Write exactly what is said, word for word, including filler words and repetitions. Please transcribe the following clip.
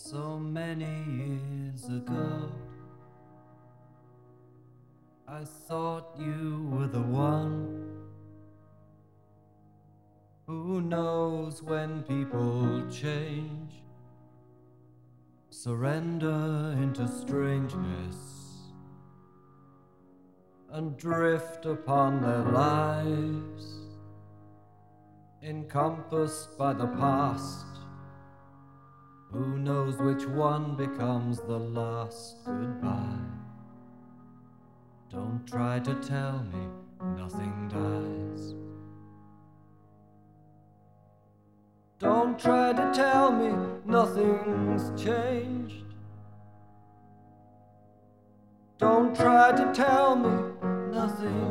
So many years ago, I thought you were the one. Who knows when people change, surrender into strangeness, and drift upon their lives, encompassed by the past. Who knows which one becomes the last goodbye? Don't try to tell me nothing dies. Don't try to tell me nothing's changed. Don't try to tell me nothing